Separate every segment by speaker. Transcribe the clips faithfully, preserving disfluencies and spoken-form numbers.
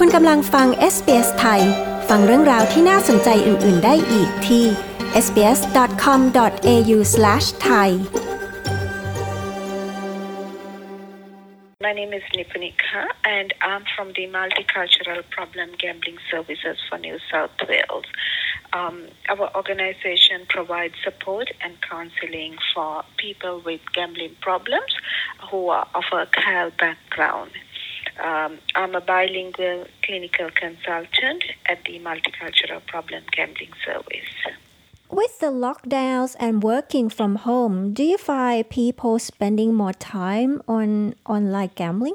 Speaker 1: คุณกำลังฟัง เอส บี เอส ไทยฟังเรื่องราวที่น่าสนใจอื่นๆได้อีกที่ เอส บี เอส ดอท คอม ดอท เอ ยู สแลช ไทย
Speaker 2: My name is Nipunika and I'm from the Multicultural Problem Gambling Services for New South Wales. Um, our organization provides support and counseling for people with gambling problems who are of a C A L background. Um, I'm a bilingual clinical consultant at the Multicultural Problem Gambling Service.
Speaker 1: With the lockdowns and working from home, do you find people spending more time on online gambling?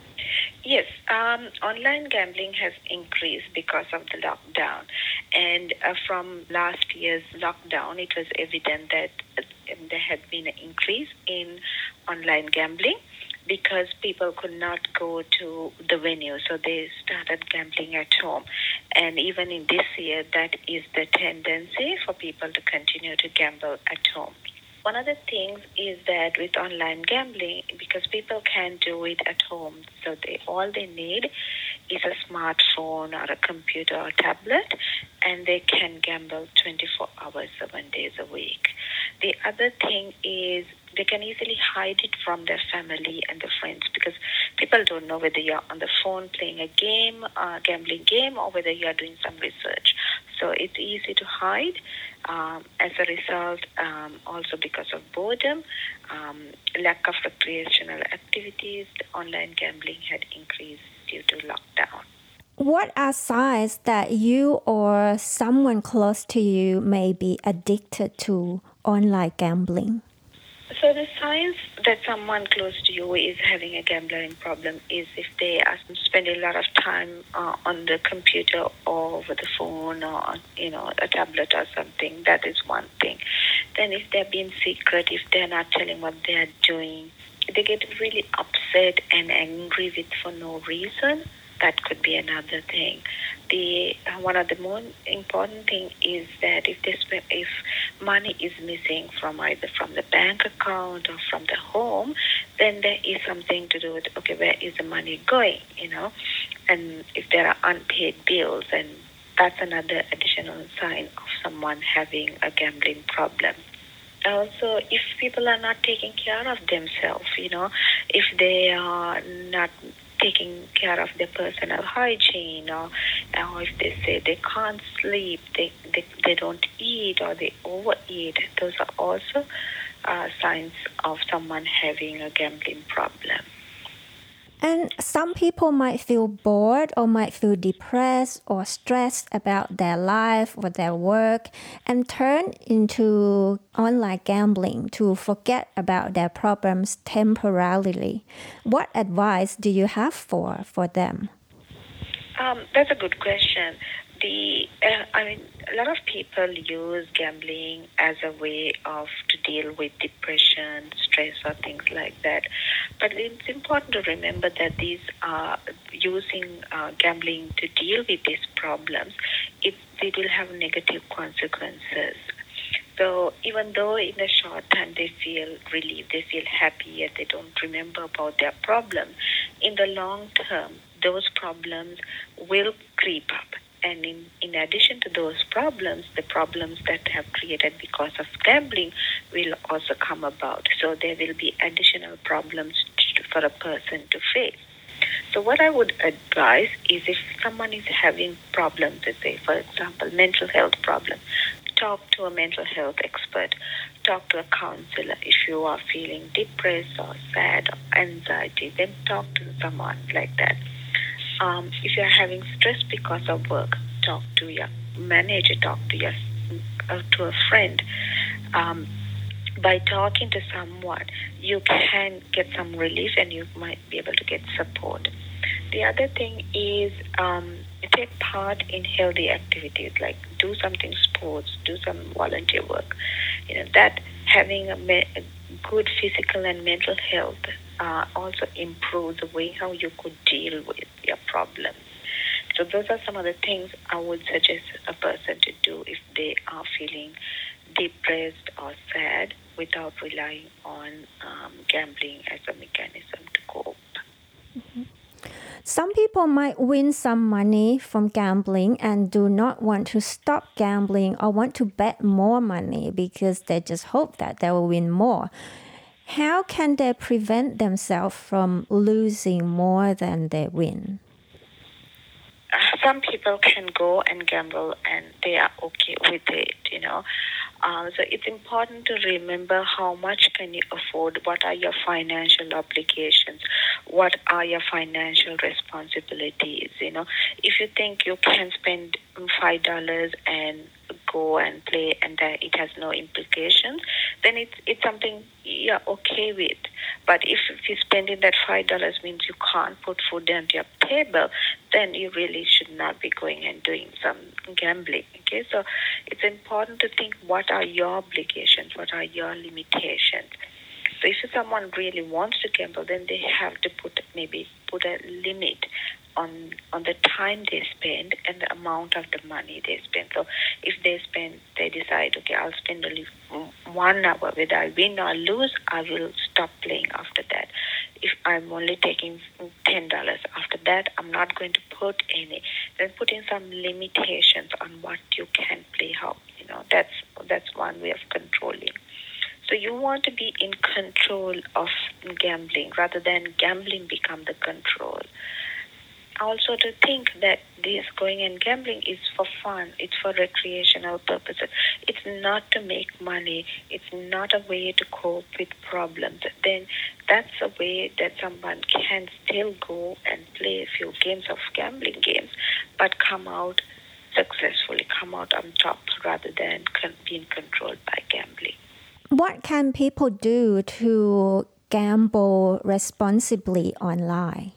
Speaker 2: Yes, um, online gambling has increased because of the lockdown. And uh, from last year's lockdown, it was evident that uh, there had been an increase in online gambling because people could not go to the venue, so they started gambling at home. And even in this year, that is the tendency for people to continue to gamble at home. One of the things is that with online gambling, because people can do it at home, so they all they need is a smartphone or a computer or tablet, and they can gamble twenty-four hours, seven days a week. The other thing is they can easily hide it from their family and their friends because people don't know whether you're on the phone playing a game, a gambling game, or whether you're doing some research. So it's easy to hide. Um, as a result, um, also because of boredom, um, lack of recreational activities, the online gambling had increased due to lockdown.
Speaker 1: What are signs that you or someone close to you may be addicted to online gambling?
Speaker 2: So the signs that someone close to you is having a gambling problem is if they are spending a lot of time uh, on the computer or over the phone or, you know, a tablet or something. That is one thing. Then if they're being secret, if they're not telling what they're doing, they get really upset and angry with for no reason. That could be another thing. The uh, one of the more important thing is that if they spend, if money is missing from either from the bank account or from the home, then there is something to do with okay, where is the money going? You know, and if there are unpaid bills, and that's another additional sign of someone having a gambling problem. Also, if people are not taking care of themselves, you know, if they are not taking care of their personal hygiene, or, or if they say they can't sleep, they, they, they don't eat, or they overeat, those are also uh, signs of someone having a gambling problem.
Speaker 1: And some people might feel bored or might feel depressed or stressed about their life or their work and turn into online gambling to forget about their problems temporarily. What advice do you have for, for them?
Speaker 2: Um, that's a good question. The uh, I mean, a lot of people use gambling as a way of to deal with depression, stress, or things like that. But it's important to remember that these are using uh, gambling to deal with these problems. It they will have negative consequences. So even though in the short time they feel relieved, they feel happy, and they don't remember about their problem, in the long term, those problems will creep up. And in, in addition to those problems, the problems that have created because of gambling will also come about. So there will be additional problems to, for a person to face. So what I would advise is if someone is having problems, let's say, for example, mental health problems, talk to a mental health expert, talk to a counselor. If you are feeling depressed or sad or anxiety, then talk to someone like that. Um, if you're having stress because of work, talk to your manager, talk to your uh, to a friend. Um, by talking to someone, you can get some relief and you might be able to get support. The other thing is um, take part in healthy activities, like do something sports, do some volunteer work. You know, that having a, me- a good physical and mental health uh, also improves the way how you could deal with your problems. So those are some of the things I would suggest a person to do if they are feeling depressed or sad without relying on um, gambling as a mechanism to cope.
Speaker 1: Mm-hmm. Some people might win some money from gambling and do not want to stop gambling or want to bet more money because they just hope that they will win more. How can they prevent themselves from losing more than they win?
Speaker 2: Some people can go and gamble and they are okay with it, you know. Uh, so it's important to remember how much can you afford, what are your financial obligations, what are your financial responsibilities, you know. If you think you can spend five dollars and go and play and that it has no implications, then it's it's something you're okay with. But if, if you spending that five dollars means you can't put food on your table, then you really should not be going and doing some gambling. Okay, so it's important to think what are your obligations, what are your limitations. So if someone really wants to gamble, then they have to put maybe put a limit on on the time they spend and the amount of the money they spend. So if they spend, they decide, okay, I'll spend only one hour. Whether I win or lose, I will stop playing after that. If I'm only taking ten dollars, after that, I'm not going to put any. Then put in some limitations on what you can play, how, you know, that's that's one way of controlling. So you want to be in control of gambling rather than gambling become the control. Also to think that this going and gambling is for fun, it's for recreational purposes. It's not to make money, it's not a way to cope with problems. Then that's a way that someone can still go and play a few games of gambling games, but come out successfully, come out on top rather than being controlled by gambling.
Speaker 1: What can people do to gamble responsibly online?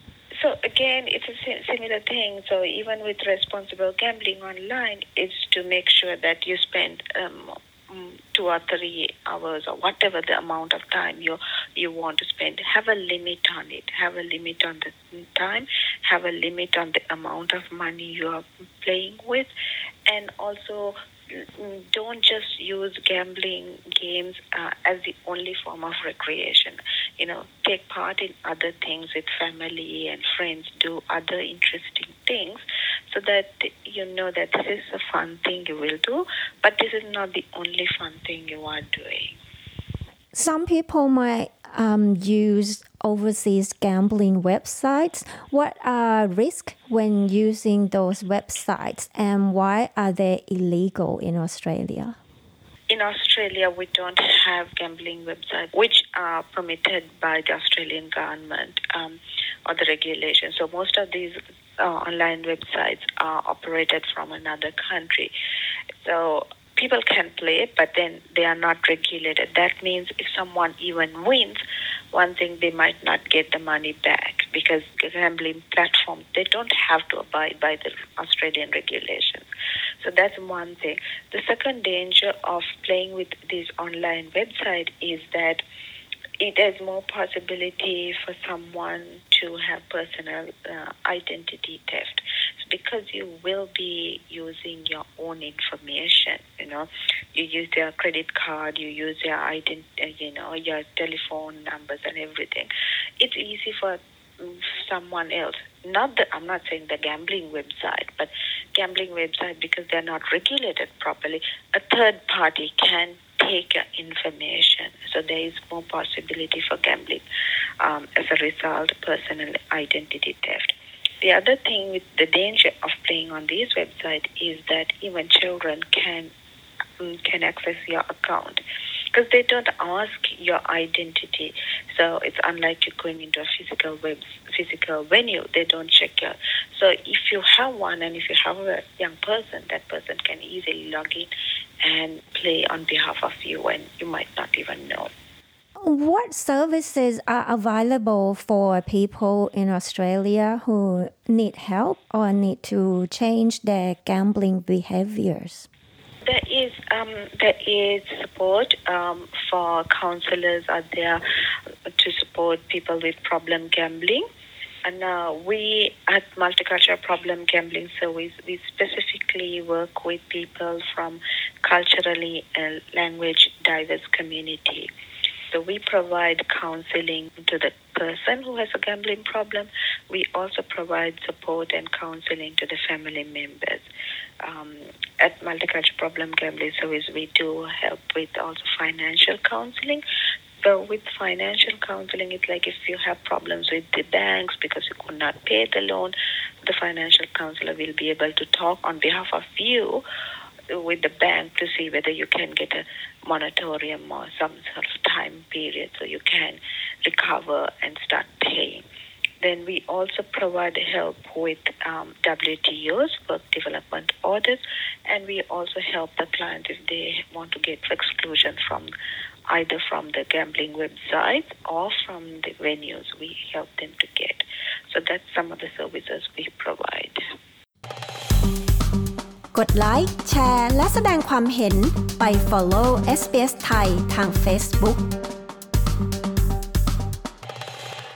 Speaker 2: So again, it's a similar thing. So even with responsible gambling online, is to make sure that you spend um, two or three hours or whatever the amount of time you you want to spend. Have a limit on it. Have a limit on the time. Have a limit on the amount of money you are playing with, and also don't just use gambling games uh, as the only form of recreation. You know, take part in other things with family and friends. Do other interesting things so that you know that this is a fun thing you will do, but this is not the only fun thing you are doing.
Speaker 1: Some people might um, use overseas gambling websites. What are risks when using those websites, and why are they illegal in Australia?
Speaker 2: In Australia, we don't have gambling websites which are permitted by the Australian government um, or the regulations. So most of these uh, online websites are operated from another country. So people can play, but then they are not regulated. That means if someone even wins, one thing, they might not get the money back because gambling platforms, they don't have to abide by the Australian regulations. So that's one thing. The second danger of playing with this online website is that it has more possibility for someone to have personal uh, identity theft. So because you will be using your own information, you know, you use your credit card, you use your ident- uh, you know, your telephone numbers and everything. It's easy for someone else. Not the, I'm not saying the gambling website, but gambling website, because they're not regulated properly, a third party can take your information. So there is more possibility for gambling um, as a result, personal identity theft. The other thing with the danger of playing on these websites is that even children can um, can access your account because they don't ask your identity. So it's unlike you going into a physical web, physical venue. They don't check your. So if you have one, and if you have a young person, that person can easily log in and play on behalf of you, and you might not even know.
Speaker 1: What services are available for people in Australia who need help or need to change their gambling behaviors?
Speaker 2: There is um, there is support um, for counselors out there to support people with problem gambling. And uh, we at Multicultural Problem Gambling Service, we specifically work with people from culturally and language diverse community. So we provide counseling to the person who has a gambling problem. We also provide support and counseling to the family members. Um, at Multicultural Problem Gambling Service, we do help with also financial counseling. So with financial counseling, it's like if you have problems with the banks because you could not pay the loan, the financial counselor will be able to talk on behalf of you with the bank to see whether you can get a moratorium or some sort of time period so you can recover and start paying. Then we also provide help with um, W T Os, work development orders, and we also help the client if they want to get exclusion from either from the gambling website or from the venues we help them to get. So that's some of the services we provide.
Speaker 1: กดไลค์แชร์และแสดงความเห็นไป follow เอส บี เอส ไทยทาง Facebook